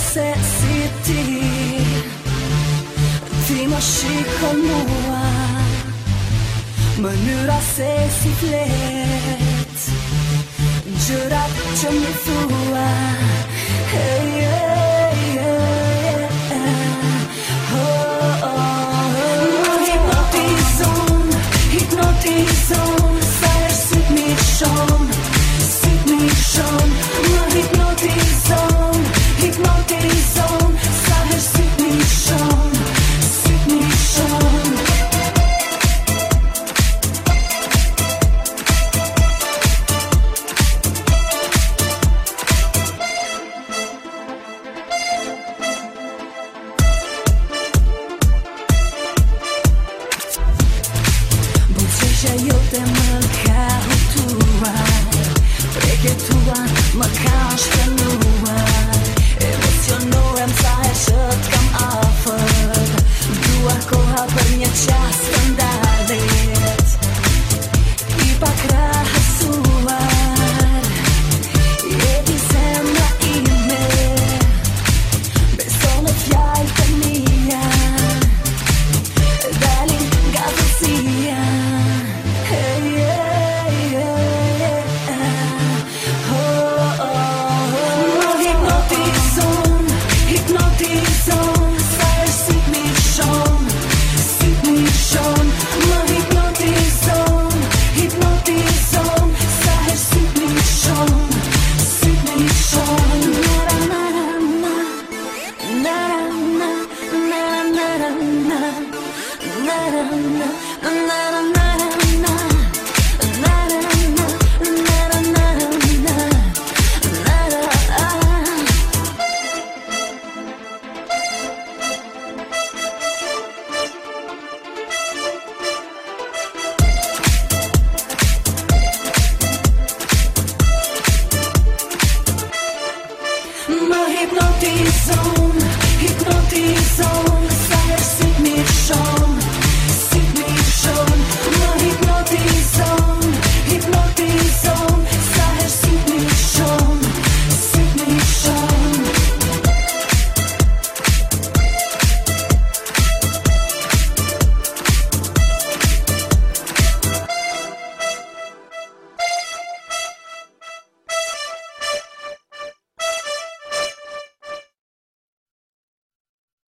se si ti. Ti më shikon mua, mënyra se si flet, gjërat që më thua. Hey, hey, hey, oh, oh. Më hipnotizon, sa herë syt mi shon, më hipnotizon, sa herë syt mi shon. Buqesha jote më ka hutua, preke tua më ka shpenua.